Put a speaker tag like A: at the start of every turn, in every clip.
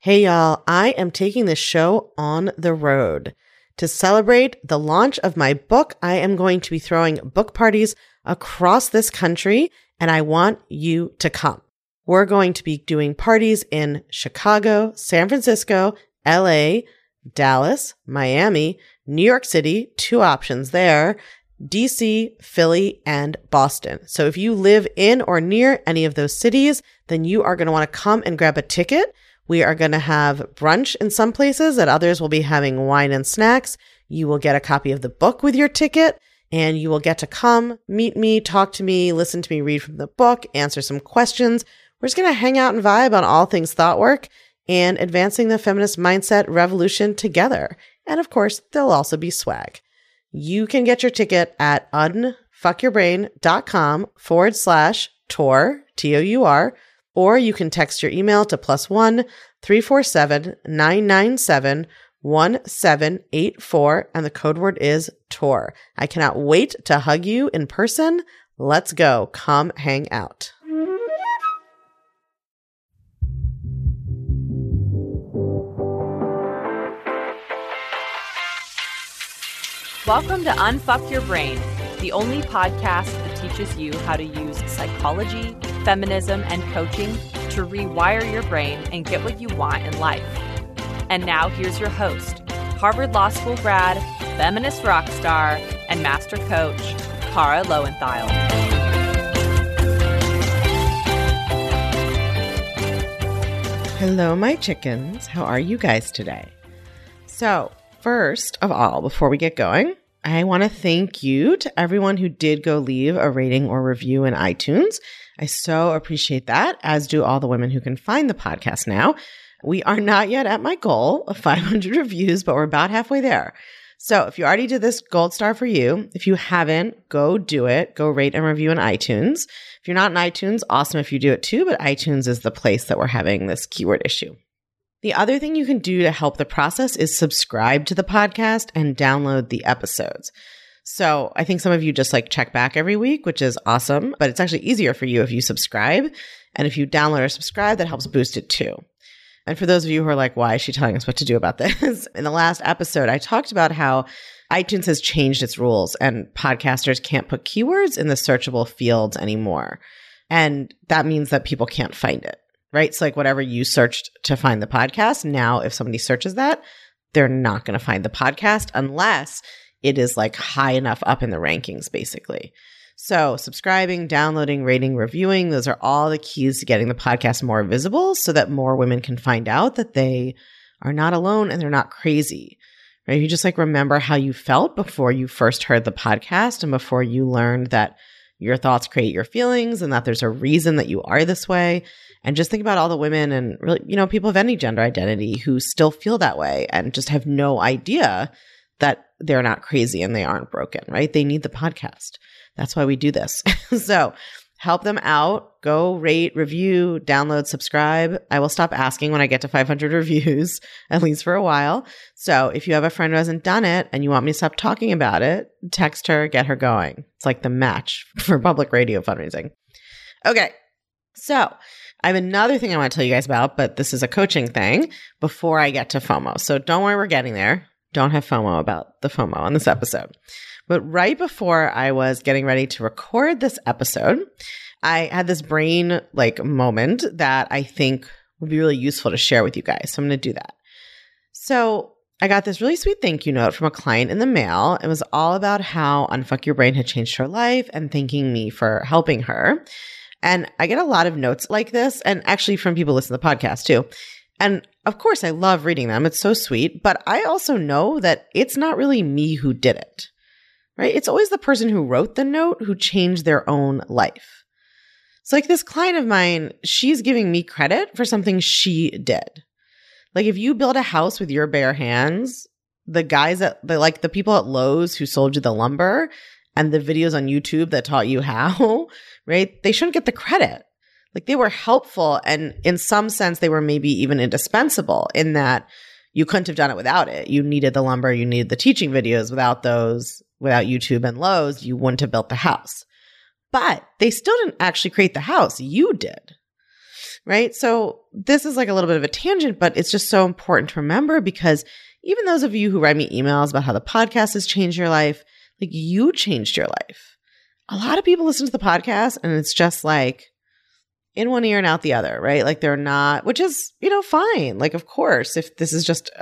A: Hey y'all, I am taking this show on the road. To celebrate the launch of my book, I am going to be throwing book parties across this country, and I want you to come. We're going to be doing parties in Chicago, San Francisco, LA, Dallas, Miami, New York City, 2 options there, DC, Philly, and Boston. So if you live in or near any of those cities, then you are going to want to come and grab a ticket. We are going to have brunch in some places, at others we'll be having wine and snacks. You will get a copy of the book with your ticket, and you will get to come, meet me, talk to me, listen to me read from the book, answer some questions. We're just going to hang out and vibe on all things thought work and advancing the feminist mindset revolution together. And of course, there'll also be swag. You can get your ticket at unfuckyourbrain.com/tour, T-O-U-R, or you can text your email to +1 347 997 1784, and the code word is TOUR. I cannot wait to hug you in person. Let's go. Come hang out.
B: Welcome to Unfuck Your Brain, the only podcast that teaches you how to use psychology, feminism, and coaching to rewire your brain and get what you want in life. And now here's your host, Harvard Law School grad, feminist rock star, and master coach, Kara Loewentheil.
A: Hello, my chickens. How are you guys today? So, first of all, before we get going, I want to thank you to everyone who did go leave a rating or review in iTunes. I so appreciate that, as do all the women who can find the podcast now. We are not yet at my goal of 500 reviews, but we're about halfway there. So if you already did this, gold star for you. If you haven't, go do it. Go rate and review in iTunes. If you're not in iTunes, awesome if you do it too, but iTunes is the place that we're having this keyword issue. The other thing you can do to help the process is subscribe to the podcast and download the episodes. So I think some of you just check back every week, which is awesome, but it's actually easier for you if you subscribe. And if you download or subscribe, that helps boost it too. And for those of you who are like, why is she telling us what to do about this? In the last episode, I talked about how iTunes has changed its rules and podcasters can't put keywords in the searchable fields anymore. And that means that people can't find it, right? So whatever you searched to find the podcast, now if somebody searches that, they're not going to find the podcast unless it is high enough up in the rankings, basically. So subscribing, downloading, rating, reviewing, those are all the keys to getting the podcast more visible so that more women can find out that they are not alone and they're not crazy, right? You just remember how you felt before you first heard the podcast and before you learned that your thoughts create your feelings and that there's a reason that you are this way. And just think about all the women and really, people of any gender identity who still feel that way and just have no idea that they're not crazy and they aren't broken, right? They need the podcast. That's why we do this. So help them out. Go rate, review, download, subscribe. I will stop asking when I get to 500 reviews, at least for a while. So if you have a friend who hasn't done it and you want me to stop talking about it, text her, get her going. It's like the match for public radio fundraising. Okay. So I have another thing I want to tell you guys about, but this is a coaching thing before I get to FOMO. So don't worry, we're getting there. Don't have FOMO about the FOMO on this episode. But right before I was getting ready to record this episode, I had this brain moment that I think would be really useful to share with you guys. So I'm going to do that. So I got this really sweet thank you note from a client in the mail. It was all about how Unfuck Your Brain had changed her life and thanking me for helping her. And I get a lot of notes like this, and actually from people listening to the podcast too. And of course, I love reading them. It's so sweet. But I also know that it's not really me who did it. Right? It's always the person who wrote the note who changed their own life. So this client of mine, she's giving me credit for something she did. If you build a house with your bare hands, the guys the people at Lowe's who sold you the lumber and the videos on YouTube that taught you how, right? They shouldn't get the credit. They were helpful, and in some sense, they were maybe even indispensable in that you couldn't have done it without it. You needed the lumber, you needed the teaching videos. Without YouTube and Lowe's, you wouldn't have built the house. But they still didn't actually create the house. You did. right? So this is like a little bit of a tangent, but it's just so important to remember because even those of you who write me emails about how the podcast has changed your life, like you changed your life. A lot of people listen to the podcast and it's just like in one ear and out the other, right? Like they're not, which is, fine. Like, of course, if this is just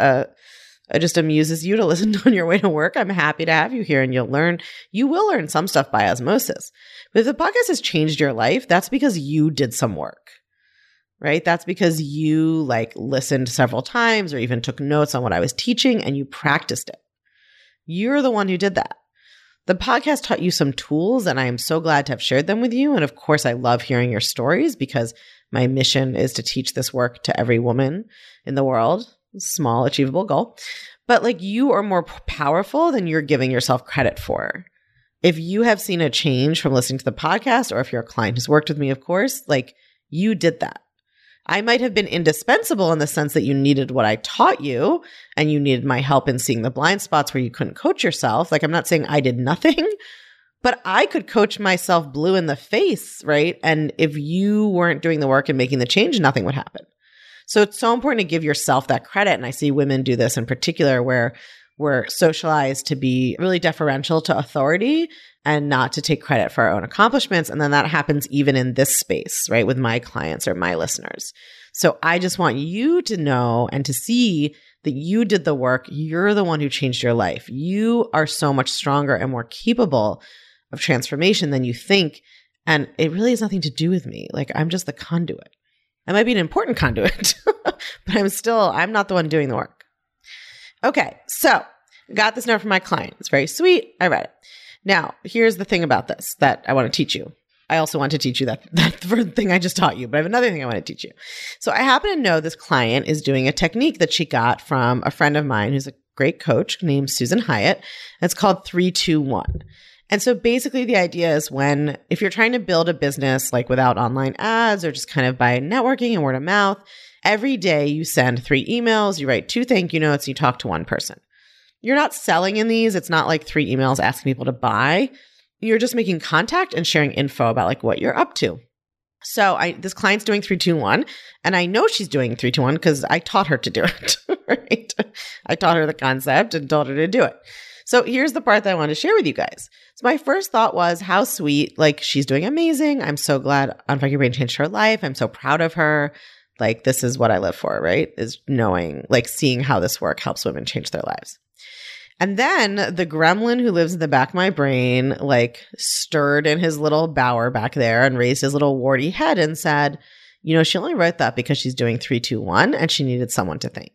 A: amuses you to listen on your way to work, I'm happy to have you here and you will learn some stuff by osmosis. But if the podcast has changed your life, that's because you did some work, right? That's because you listened several times or even took notes on what I was teaching and you practiced it. You're the one who did that. The podcast taught you some tools and I am so glad to have shared them with you. And of course, I love hearing your stories because my mission is to teach this work to every woman in the world. Small, achievable goal. But you are more powerful than you're giving yourself credit for. If you have seen a change from listening to the podcast, or if you're a client who's worked with me, of course, you did that. I might have been indispensable in the sense that you needed what I taught you and you needed my help in seeing the blind spots where you couldn't coach yourself. I'm not saying I did nothing, but I could coach myself blue in the face, right? And if you weren't doing the work and making the change, nothing would happen. So it's so important to give yourself that credit. And I see women do this in particular where we're socialized to be really deferential to authority and not to take credit for our own accomplishments. And then that happens even in this space, right? With my clients or my listeners. So I just want you to know and to see that you did the work. You're the one who changed your life. You are so much stronger and more capable of transformation than you think. And it really has nothing to do with me. I'm just the conduit. I might be an important conduit, but I'm not the one doing the work. Okay, so got this note from my client. It's very sweet. I read it. Now, here's the thing about this that I want to teach you. I also want to teach you that thing I just taught you, but I have another thing I want to teach you. So I happen to know this client is doing a technique that she got from a friend of mine who's a great coach named Susan Hyatt. It's called 3-2-1. And so basically the idea is if you're trying to build a business without online ads or just kind of by networking and word of mouth, every day you send 3 emails, you write 2 thank you notes, you talk to 1 person. You're not selling in these. It's not 3 emails asking people to buy. You're just making contact and sharing info about what you're up to. So this client's doing 3-2-1 and I know she's doing 3-2-1 because I taught her to do it, right? I taught her the concept and told her to do it. So here's the part that I want to share with you guys. So my first thought was how sweet, she's doing amazing. I'm so glad Unfuck Your Brain changed her life. I'm so proud of her. This is what I live for, right? Is knowing, seeing how this work helps women change their lives. And then the gremlin who lives in the back of my brain, stirred in his little bower back there and raised his little warty head and said, she only wrote that because she's doing 3-2-1 and she needed someone to thank.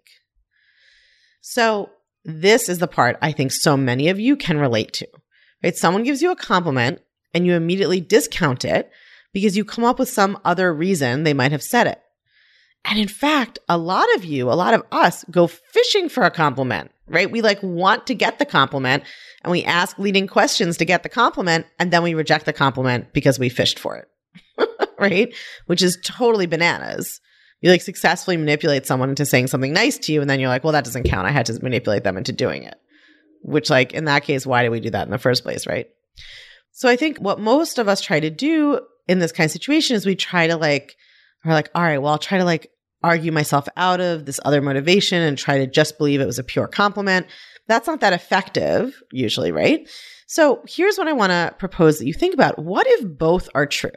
A: So this is the part I think so many of you can relate to, right? Someone gives you a compliment and you immediately discount it because you come up with some other reason they might have said it. And in fact, a lot of us go fishing for a compliment, right? We want to get the compliment and we ask leading questions to get the compliment and then we reject the compliment because we fished for it, right? Which is totally bananas. You successfully manipulate someone into saying something nice to you and then you're well, that doesn't count. I had to manipulate them into doing it. Which in that case, why did we do that in the first place, right? So I think what most of us try to do in this kind of situation is we try to all right, well, I'll try to argue myself out of this other motivation and try to just believe it was a pure compliment. That's not that effective usually, right? So here's what I want to propose that you think about. What if both are true?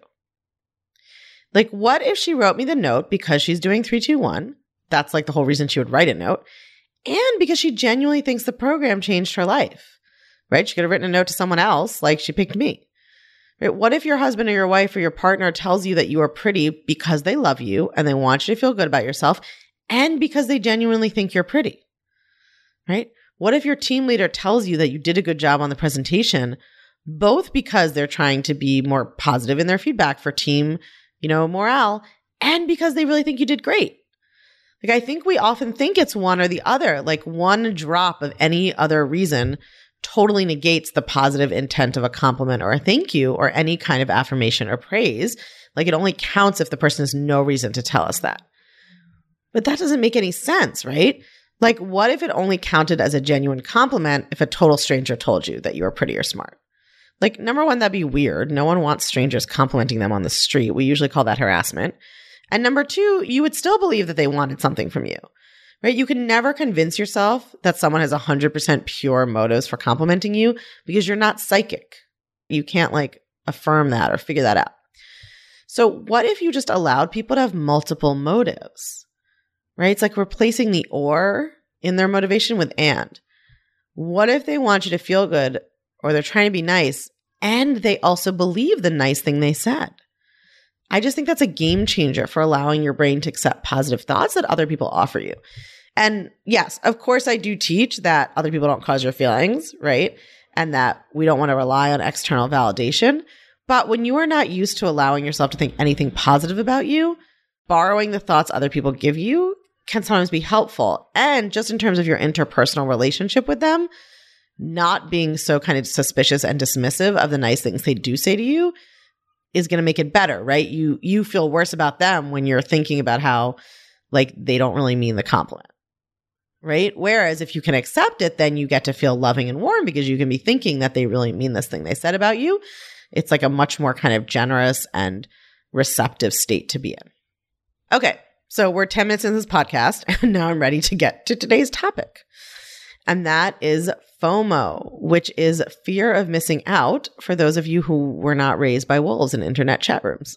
A: What if she wrote me the note because she's doing 3-2-1? That's the whole reason she would write a note. And because she genuinely thinks the program changed her life, right? She could have written a note to someone else she picked me. Right? What if your husband or your wife or your partner tells you that you are pretty because they love you and they want you to feel good about yourself and because they genuinely think you're pretty, right? What if your team leader tells you that you did a good job on the presentation, both because they're trying to be more positive in their feedback for team, morale, and because they really think you did great? I think we often think it's one or the other, one drop of any other reason totally negates the positive intent of a compliment or a thank you or any kind of affirmation or praise. It only counts if the person has no reason to tell us that. But that doesn't make any sense, right? What if it only counted as a genuine compliment if a total stranger told you that you were pretty or smart? Number one, that'd be weird. No one wants strangers complimenting them on the street. We usually call that harassment. And number two, you would still believe that they wanted something from you, right? You can never convince yourself that someone has 100% pure motives for complimenting you because you're not psychic. You can't like affirm that or figure that out. So what if you just allowed people to have multiple motives, right? It's like replacing the or in their motivation with and. What if they want you to feel good or they're trying to be nice and they also believe the nice thing they said? I just think that's a game changer for allowing your brain to accept positive thoughts that other people offer you. And yes, of course, I do teach that other people don't cause your feelings, right? And that we don't want to rely on external validation. But when you are not used to allowing yourself to think anything positive about you, borrowing the thoughts other people give you can sometimes be helpful. And just in terms of your interpersonal relationship with them, not being so kind of suspicious and dismissive of the nice things they do say to you is going to make it better, right? You feel worse about them when you're thinking about how like they don't really mean the compliment, right? Whereas if you can accept it, then you get to feel loving and warm because you can be thinking that they really mean this thing they said about you. It's like a much more kind of generous and receptive state to be in. Okay, so we're 10 minutes into this podcast, and now I'm ready to get to today's topic. And that is FOMO, which is fear of missing out for those of you who were not raised by wolves in internet chat rooms.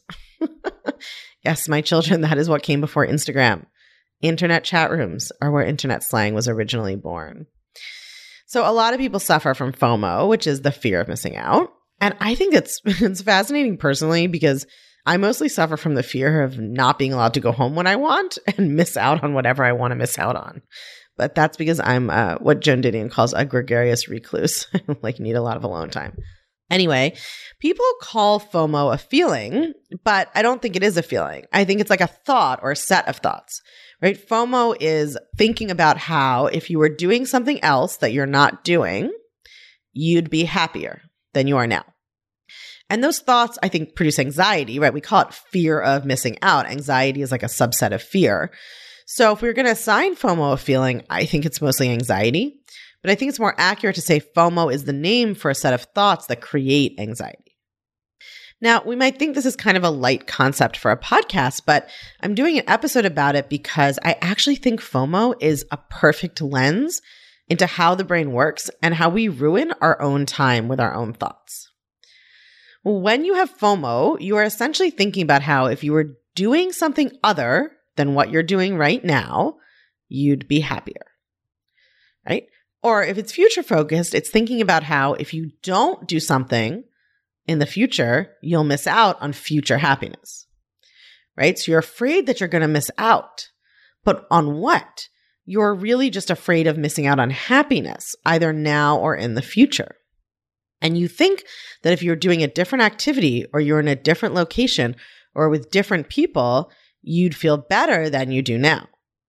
A: Yes, my children, that is what came before Instagram. Internet chat rooms are where internet slang was originally born. So a lot of people suffer from FOMO, which is the fear of missing out. And I think it's fascinating personally because I mostly suffer from the fear of not being allowed to go home when I want and miss out on whatever I want to miss out on. But that's because I'm what Joan Didion calls a gregarious recluse, like need a lot of alone time. Anyway, people call FOMO a feeling, but I don't think it is a feeling. I think it's like a thought or a set of thoughts, right? FOMO is thinking about how if you were doing something else that you're not doing, you'd be happier than you are now. And those thoughts, I think, produce anxiety, right? We call it fear of missing out. Anxiety is like a subset of fear. So if we were going to assign FOMO a feeling, I think it's mostly anxiety. But I think it's more accurate to say FOMO is the name for a set of thoughts that create anxiety. Now, we might think this is kind of a light concept for a podcast, but I'm doing an episode about it because I actually think FOMO is a perfect lens into how the brain works and how we ruin our own time with our own thoughts. When you have FOMO, you are essentially thinking about how if you were doing something other than what you're doing right now, you'd be happier, right? Or if it's future focused, it's thinking about how if you don't do something in the future, you'll miss out on future happiness, right? So you're afraid that you're going to miss out. But on what? You're really just afraid of missing out on happiness, either now or in the future. And you think that if you're doing a different activity or you're in a different location or with different people, you'd feel better than you do now.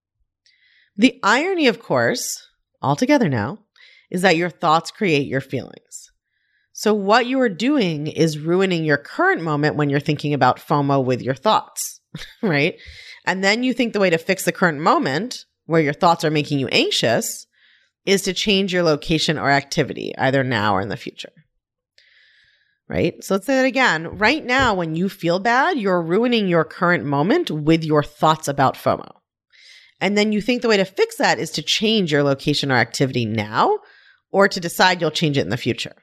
A: The irony, of course, altogether now, is that your thoughts create your feelings. So what you are doing is ruining your current moment when you're thinking about FOMO with your thoughts, right? And then you think the way to fix the current moment where your thoughts are making you anxious is to change your location or activity, either now or in the future. Right? So let's say that again. Right now, when you feel bad, you're ruining your current moment with your thoughts about FOMO. And then you think the way to fix that is to change your location or activity now, or to decide you'll change it in the future.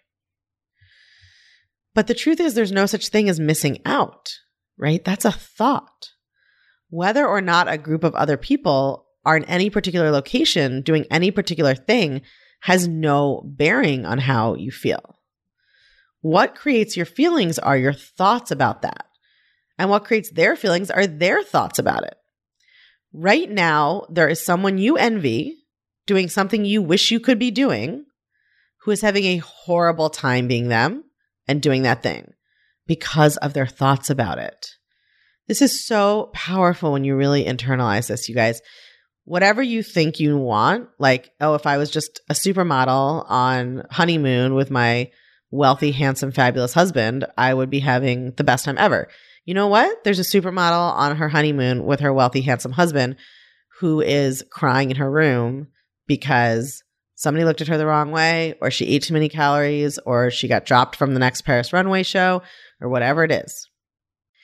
A: But the truth is there's no such thing as missing out, right? That's a thought. Whether or not a group of other people are in any particular location doing any particular thing has no bearing on how you feel. What creates your feelings are your thoughts about that. And what creates their feelings are their thoughts about it. Right now, there is someone you envy doing something you wish you could be doing who is having a horrible time being them and doing that thing because of their thoughts about it. This is so powerful when you really internalize this, you guys. Whatever you think you want, like, oh, if I was just a supermodel on honeymoon with my wealthy, handsome, fabulous husband, I would be having the best time ever. You know what? There's a supermodel on her honeymoon with her wealthy, handsome husband who is crying in her room because somebody looked at her the wrong way, or she ate too many calories, or she got dropped from the next Paris runway show, or whatever it is.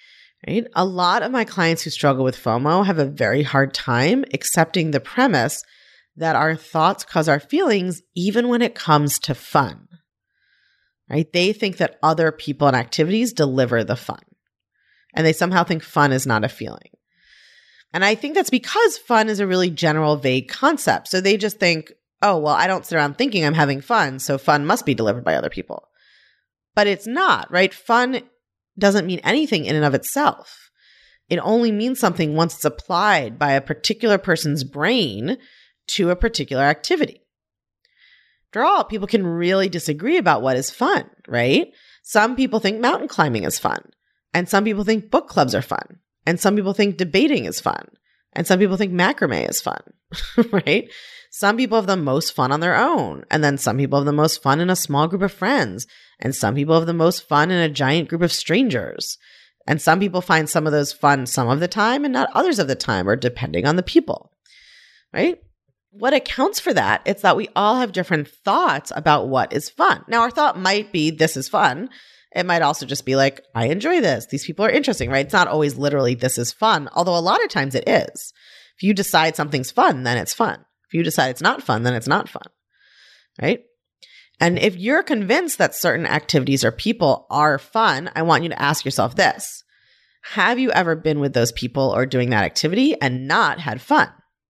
A: right? A lot of my clients who struggle with FOMO have a very hard time accepting the premise that our thoughts cause our feelings even when it comes to fun, right? They think that other people and activities deliver the fun, and they somehow think fun is not a feeling. And I think that's because fun is a really general, vague concept. So they just think, oh, well, I don't sit around thinking I'm having fun, so fun must be delivered by other people. But it's not, right? Fun doesn't mean anything in and of itself. It only means something once it's applied by a particular person's brain to a particular activity. After all, people can really disagree about what is fun, right? Some people think mountain climbing is fun, and some people think book clubs are fun, and some people think debating is fun, and some people think macrame is fun, right? Some people have the most fun on their own, and then some people have the most fun in a small group of friends, and some people have the most fun in a giant group of strangers. And some people find some of those fun some of the time and not others of the time, or depending on the people, right? What accounts for that? It's that we all have different thoughts about what is fun. Now, our thought might be, this is fun. It might also just be like, I enjoy this. These people are interesting, right? It's not always literally, this is fun, although a lot of times it is. If you decide something's fun, then it's fun. If you decide it's not fun, then it's not fun, right? And if you're convinced that certain activities or people are fun, I want you to ask yourself this. Have you ever been with those people or doing that activity and not had fun?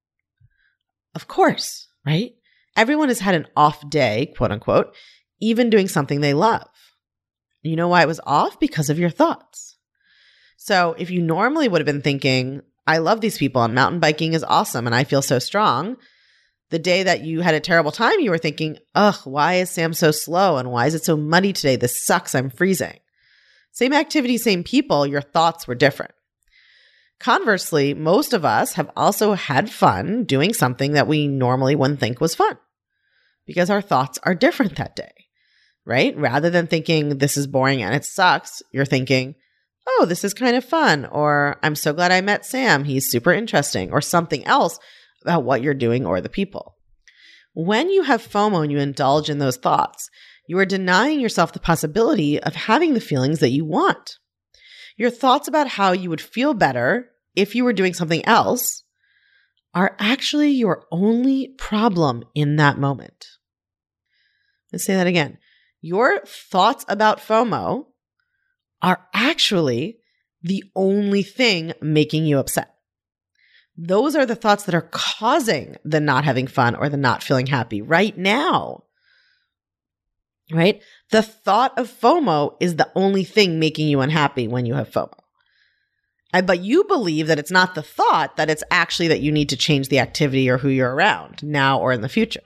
A: Of course, right? Everyone has had an off day, quote unquote, even doing something they love. You know why it was off? Because of your thoughts. So if you normally would have been thinking, I love these people and mountain biking is awesome and I feel so strong, the day that you had a terrible time, you were thinking, ugh, why is Sam so slow? And why is it so muddy today? This sucks. I'm freezing. Same activity, same people, your thoughts were different. Conversely, most of us have also had fun doing something that we normally wouldn't think was fun because our thoughts are different that day, right? Rather than thinking this is boring and it sucks, you're thinking, oh, this is kind of fun, or I'm so glad I met Sam. He's super interesting, or something else about what you're doing or the people. When you have FOMO and you indulge in those thoughts, you are denying yourself the possibility of having the feelings that you want. Your thoughts about how you would feel better if you were doing something else are actually your only problem in that moment. Let's say that again. Your thoughts about FOMO are actually the only thing making you upset. Those are the thoughts that are causing the not having fun or the not feeling happy right now. Right? The thought of FOMO is the only thing making you unhappy when you have FOMO. But you believe that it's not the thought, that it's actually that you need to change the activity or who you're around now or in the future.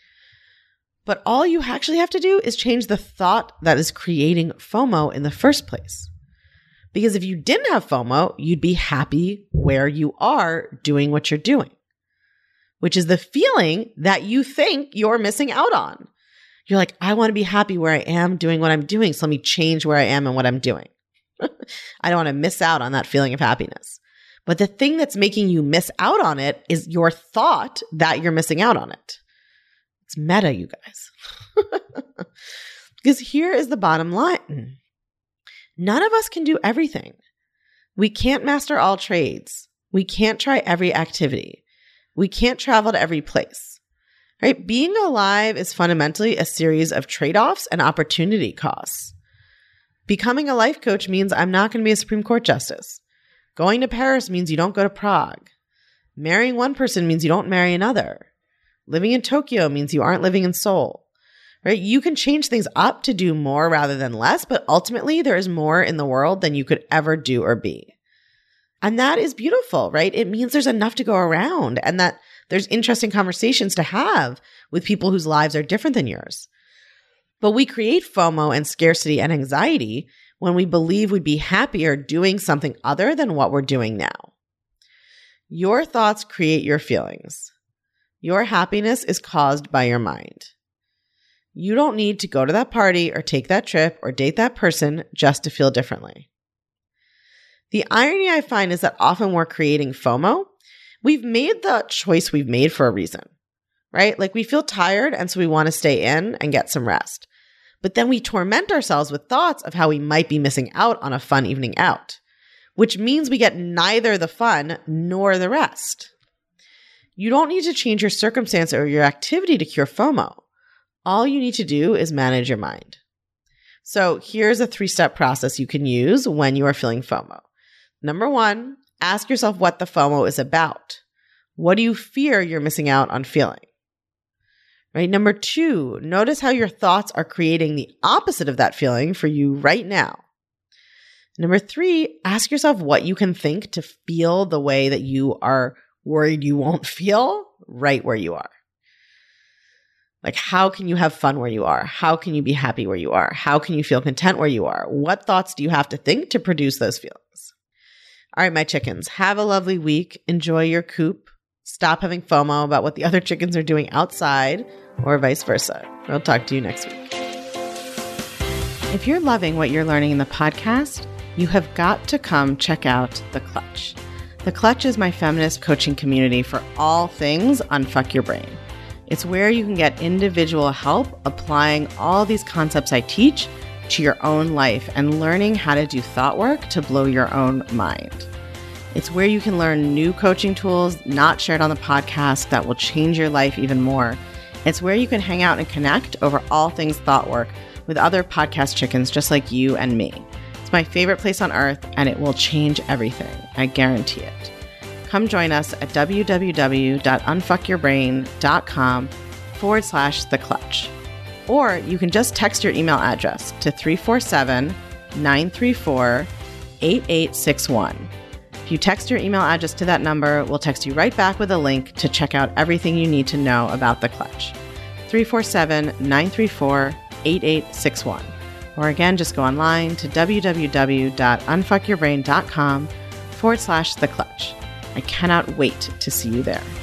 A: But all you actually have to do is change the thought that is creating FOMO in the first place. Because if you didn't have FOMO, you'd be happy where you are doing what you're doing, which is the feeling that you think you're missing out on. You're like, I want to be happy where I am doing what I'm doing, so let me change where I am and what I'm doing. I don't want to miss out on that feeling of happiness. But the thing that's making you miss out on it is your thought that you're missing out on it. It's meta, you guys. Because here is the bottom line. None of us can do everything. We can't master all trades. We can't try every activity. We can't travel to every place. Right? Being alive is fundamentally a series of trade-offs and opportunity costs. Becoming a life coach means I'm not going to be a Supreme Court justice. Going to Paris means you don't go to Prague. Marrying one person means you don't marry another. Living in Tokyo means you aren't living in Seoul. Right? You can change things up to do more rather than less, but ultimately there is more in the world than you could ever do or be. And that is beautiful, right? It means there's enough to go around and that there's interesting conversations to have with people whose lives are different than yours. But we create FOMO and scarcity and anxiety when we believe we'd be happier doing something other than what we're doing now. Your thoughts create your feelings. Your happiness is caused by your mind. You don't need to go to that party or take that trip or date that person just to feel differently. The irony I find is that often we're creating FOMO. We've made the choice we've made for a reason, right? Like we feel tired and so we want to stay in and get some rest. But then we torment ourselves with thoughts of how we might be missing out on a fun evening out. which means we get neither the fun nor the rest. You don't need to change your circumstance or your activity to cure FOMO. All you need to do is manage your mind. So here's a 3-step process you can use when you are feeling FOMO. Number 1, ask yourself what the FOMO is about. What do you fear you're missing out on feeling? Right? Number 2, notice how your thoughts are creating the opposite of that feeling for you right now. Number 3, ask yourself what you can think to feel the way that you are worried you won't feel right where you are. Like, how can you have fun where you are? How can you be happy where you are? How can you feel content where you are? What thoughts do you have to think to produce those feelings? All right, my chickens, have a lovely week. Enjoy your coop. Stop having FOMO about what the other chickens are doing outside, or vice versa. I'll talk to you next week. If you're loving what you're learning in the podcast, you have got to come check out The Clutch. The Clutch is my feminist coaching community for all things Unfuck Your Brain. It's where you can get individual help applying all these concepts I teach to your own life and learning how to do thought work to blow your own mind. It's where you can learn new coaching tools not shared on the podcast that will change your life even more. It's where you can hang out and connect over all things thought work with other podcast chickens just like you and me. It's my favorite place on earth, and it will change everything. I guarantee it. Come join us at www.unfuckyourbrain.com/The Clutch. Or you can just text your email address to 347-934-8861. If you text your email address to that number, we'll text you right back with a link to check out everything you need to know about The Clutch. 347-934-8861. Or again, just go online to www.unfuckyourbrain.com/The Clutch. I cannot wait to see you there.